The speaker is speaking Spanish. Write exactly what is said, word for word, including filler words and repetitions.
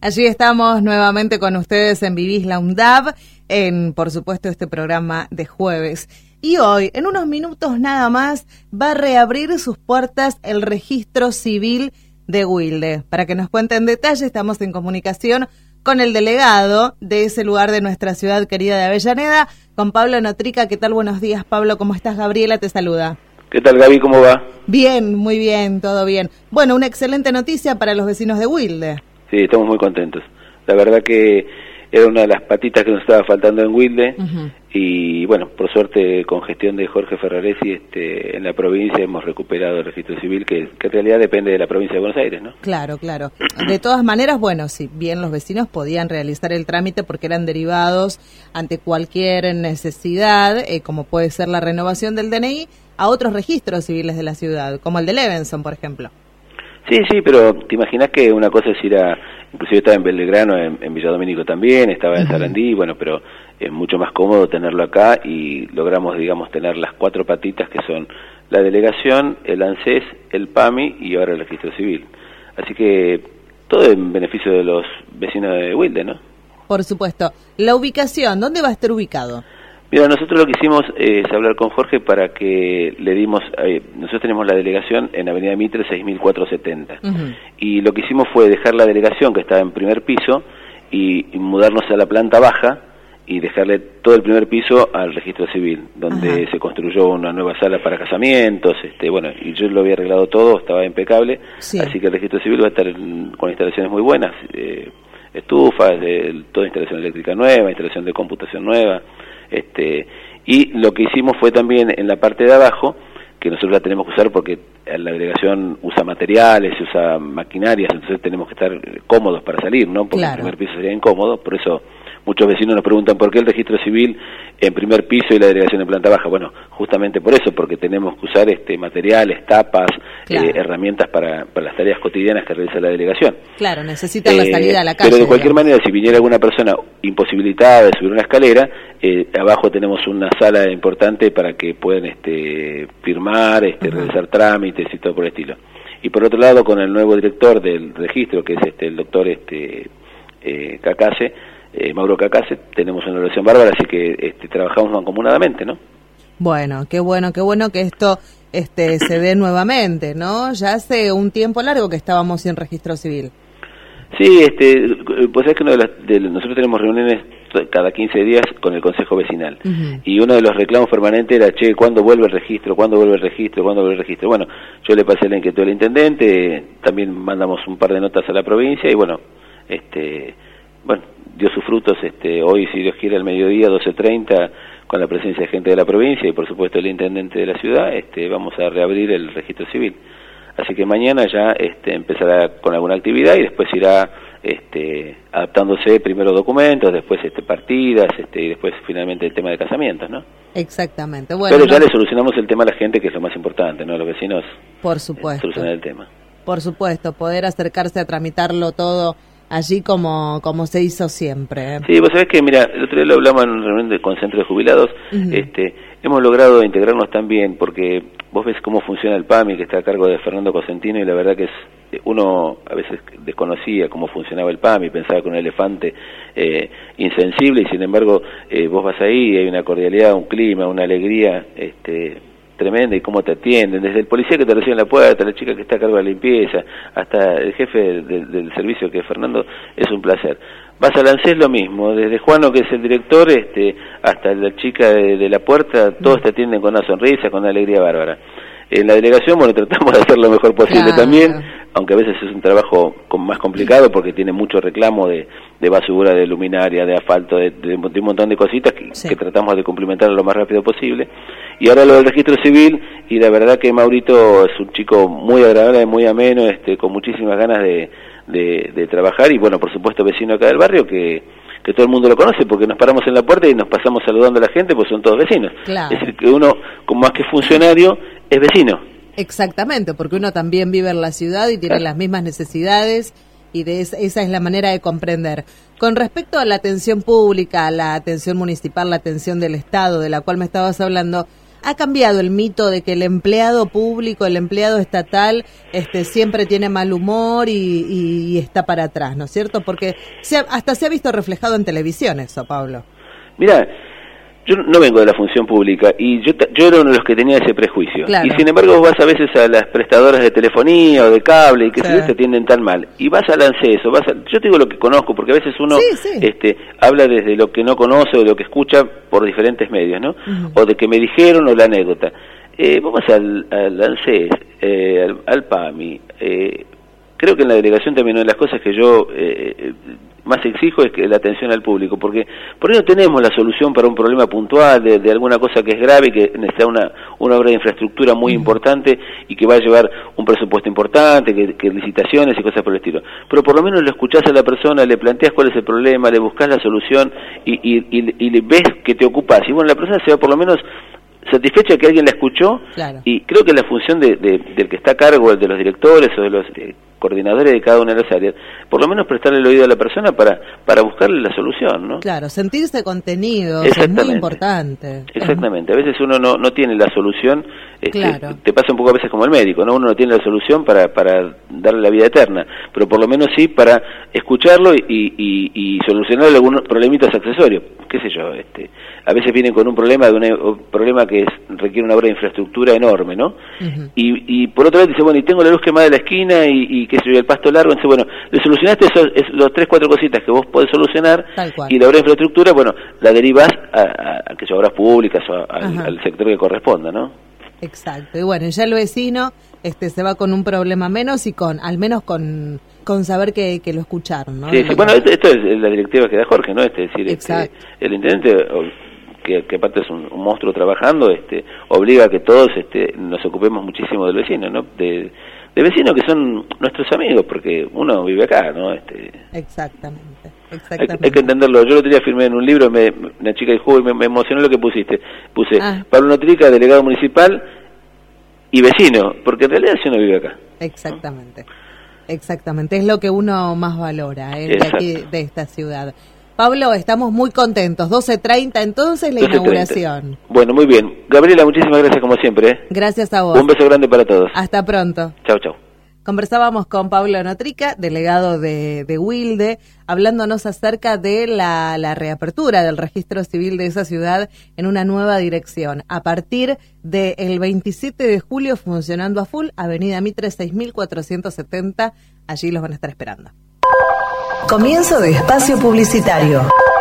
Allí estamos nuevamente con ustedes en Vivís la UNDAV, en, por supuesto, este programa de jueves. Y hoy, en unos minutos nada más, va a reabrir sus puertas el registro civil de Wilde. Para que nos cuente en detalle, estamos en comunicación con el delegado de ese lugar de nuestra ciudad querida de Avellaneda, con Pablo Notrica. ¿Qué tal? Buenos días, Pablo. ¿Cómo estás? Gabriela te saluda. ¿Qué tal, Gaby? ¿Cómo va? Bien, muy bien, todo bien. Bueno, una excelente noticia para los vecinos de Wilde. Sí, estamos muy contentos. La verdad que era una de las patitas que nos estaba faltando en Wilde. Uh-huh. Y bueno, por suerte, con gestión de Jorge Ferraresi, este, en la provincia hemos recuperado el registro civil, que, que en realidad depende de la provincia de Buenos Aires, ¿no? Claro, claro. De todas maneras, bueno, si bien los vecinos podían realizar el trámite porque eran derivados ante cualquier necesidad, eh, como puede ser la renovación del D N I, a otros registros civiles de la ciudad, como el de Levenson, por ejemplo. Sí, sí, pero te imaginas que una cosa es ir a, inclusive estaba en Belgrano, en, en Villadomínico también, estaba en uh-huh. Sarandí, bueno, pero es mucho más cómodo tenerlo acá y logramos, digamos, tener las cuatro patitas que son la delegación, el ANSES, el PAMI y ahora el registro civil. Así que todo en beneficio de los vecinos de Wilde, ¿no? Por supuesto. La ubicación, ¿dónde va a estar ubicado? Mira, nosotros lo que hicimos es hablar con Jorge para que le dimos, eh, nosotros tenemos la delegación en Avenida Mitre seis mil cuatrocientos setenta, uh-huh. y lo que hicimos fue dejar la delegación que estaba en primer piso y, y mudarnos a la planta baja y dejarle todo el primer piso al registro civil, donde uh-huh. se construyó una nueva sala para casamientos, este, bueno, y yo lo había arreglado todo, estaba impecable, sí. Así que el registro civil va a estar en, con instalaciones muy buenas, eh, estufas, eh, toda instalación eléctrica nueva, instalación de computación nueva. Este, y lo que hicimos fue también en la parte de abajo, que nosotros la tenemos que usar porque la delegación usa materiales, usa maquinarias, entonces tenemos que estar cómodos para salir, ¿no? Porque claro. El primer piso sería incómodo, por eso muchos vecinos nos preguntan por qué el registro civil en primer piso y la delegación en planta baja. Bueno, justamente por eso, porque tenemos que usar este materiales, tapas, claro. eh, herramientas para, para las tareas cotidianas que realiza la delegación. Claro, necesitan eh, la salida a la calle. Pero de cualquier digamos. manera, si viniera alguna persona imposibilitada de subir una escalera, eh, abajo tenemos una sala importante para que puedan este, firmar, este, uh-huh. realizar trámites y todo por el estilo. Y por otro lado, con el nuevo director del registro, que es este el doctor este eh, Cacase, Eh, Mauro Cacase, tenemos una relación bárbara, así que este, trabajamos mancomunadamente, ¿no? Bueno, qué bueno, qué bueno que esto este, se dé nuevamente, ¿no? Ya hace un tiempo largo que estábamos sin registro civil. Sí, este, pues es que uno de las, de, nosotros tenemos reuniones cada quince días con el Consejo Vecinal, uh-huh. y uno de los reclamos permanentes era, che, ¿cuándo vuelve el registro? ¿Cuándo vuelve el registro? ¿Cuándo vuelve el registro? Bueno, yo le pasé la inquietud al intendente, también mandamos un par de notas a la provincia, y bueno, este, bueno, dio sus frutos, este, hoy si Dios quiere al mediodía, doce treinta, con la presencia de gente de la provincia y por supuesto el intendente de la ciudad, este, vamos a reabrir el registro civil. Así que mañana ya este, empezará con alguna actividad y después irá este, adaptándose primero documentos, después este, partidas, este, y después finalmente el tema de casamientos, ¿no? Exactamente. Bueno, pero ya no... le solucionamos el tema a la gente, que es lo más importante, ¿no? Los vecinos. Por supuesto. Eh, solucionar el tema. Por supuesto, poder acercarse a tramitarlo todo allí como como se hizo siempre. ¿eh? Sí, vos sabés que, mira, el otro día lo hablamos en una reunión de, con centro de jubilados, uh-huh. este, hemos logrado integrarnos tan bien, porque vos ves cómo funciona el PAMI, que está a cargo de Fernando Cosentino, y la verdad que es uno a veces desconocía cómo funcionaba el PAMI, pensaba que un elefante eh, insensible, y sin embargo eh, vos vas ahí y hay una cordialidad, un clima, una alegría este tremenda, y cómo te atienden, desde el policía que te recibe en la puerta, la chica que está a cargo de la limpieza, hasta el jefe del, del, del servicio, que es Fernando, es un placer. Vas al ANSES lo mismo, desde Juano, que es el director, este hasta la chica de, de la puerta, todos te atienden con una sonrisa, con una alegría bárbara. En la delegación, bueno, tratamos de hacer lo mejor posible claro. también, aunque a veces es un trabajo más complicado porque tiene mucho reclamo de, de basura, de luminaria, de asfalto, de, de, de un montón de cositas que, sí. que tratamos de cumplimentar lo más rápido posible. Y ahora lo del registro civil, y la verdad que Maurito es un chico muy agradable, muy ameno, este, con muchísimas ganas de, de, de trabajar, y bueno, por supuesto vecino acá del barrio, que que todo el mundo lo conoce, porque nos paramos en la puerta y nos pasamos saludando a la gente, pues son todos vecinos. Claro. Es decir, que uno, como más que funcionario, es vecino. Exactamente, porque uno también vive en la ciudad y tiene claro. las mismas necesidades, y de esa, esa es la manera de comprender. Con respecto a la atención pública, la atención municipal, la atención del Estado, de la cual me estabas hablando, ha cambiado el mito de que el empleado público, el empleado estatal, este, siempre tiene mal humor y, y, y está para atrás, ¿no es cierto? Porque se ha, hasta se ha visto reflejado en televisión eso, Pablo. Mira, yo no vengo de la función pública y yo yo era uno de los que tenía ese prejuicio. Claro. Y sin embargo vos vas a veces a las prestadoras de telefonía o de cable y que sí. se te atienden tan mal. Y vas al ANSES, vas a, yo te digo lo que conozco, porque a veces uno sí, sí. este habla desde lo que no conoce o de lo que escucha por diferentes medios, ¿no? Uh-huh. O de que me dijeron o la anécdota. Eh, vos vas al, al ANSES, eh, al, al PAMI. Eh, creo que en la delegación también una de las cosas que yo... Eh, más exijo es que la atención al público, porque por ahí no tenemos la solución para un problema puntual de, de alguna cosa que es grave y que necesita una, una obra de infraestructura muy mm. importante y que va a llevar un presupuesto importante, que, que licitaciones y cosas por el estilo. Pero por lo menos lo escuchás a la persona, le planteás cuál es el problema, le buscás la solución y, y, y, y le ves que te ocupás. Y bueno, la persona se va por lo menos satisfecha que alguien la escuchó, claro. Y creo que la función de, de, del que está a cargo, de los directores o de los de, coordinadores de cada una de las áreas, por lo menos prestarle el oído a la persona para para buscarle la solución, ¿no? Claro, sentirse contenido es muy importante. Exactamente, a veces uno no, no tiene la solución, este, claro. Te pasa un poco a veces como el médico, ¿no? Uno no tiene la solución para para darle la vida eterna, pero por lo menos sí para escucharlo y, y, y solucionar algunos problemitas accesorios, qué sé yo, este a veces vienen con un problema de una, un problema que es, requiere una obra de infraestructura enorme, ¿no? Uh-huh. Y, y por otra vez dice, bueno, y tengo la luz quemada de la esquina y, y qué sé yo, el pasto largo, entonces bueno, le solucionaste esos, es, los tres, cuatro cositas que vos podés solucionar y la obra de infraestructura, bueno, la derivás a, a, a que son obras públicas o a, al, al sector que corresponda, ¿no? Exacto, y bueno, ya el vecino este se va con un problema menos y con, al menos con... con saber que, que lo escucharon, ¿no? Sí, sí, bueno, esto, esto es la directiva que da Jorge, ¿no? Este, es decir, este, el intendente, que, que aparte es un, un monstruo trabajando, este, obliga a que todos este, nos ocupemos muchísimo del vecino, ¿no? De, de vecinos que son nuestros amigos, porque uno vive acá, ¿no? Este, exactamente, exactamente. Hay, hay que entenderlo. Yo el otro día firmé en un libro, me, una chica dijo, me, me emocionó lo que pusiste. Puse, ah. Pablo Notrica, delegado municipal y vecino, porque en realidad si uno vive acá. Exactamente. ¿No? Exactamente, es lo que uno más valora, ¿eh? De aquí, de esta ciudad. Pablo, estamos muy contentos, doce treinta entonces la doce treinta. Inauguración. Bueno, muy bien. Gabriela, muchísimas gracias como siempre. ¿eh? Gracias a vos. Un beso grande para todos. Hasta pronto. Chau, chau. Conversábamos con Pablo Notrica, delegado de, de Wilde, hablándonos acerca de la, la reapertura del registro civil de esa ciudad en una nueva dirección. A partir del veintisiete de julio funcionando a full, Avenida Mitre seis mil cuatrocientos setenta, allí los van a estar esperando. Comienzo de espacio publicitario.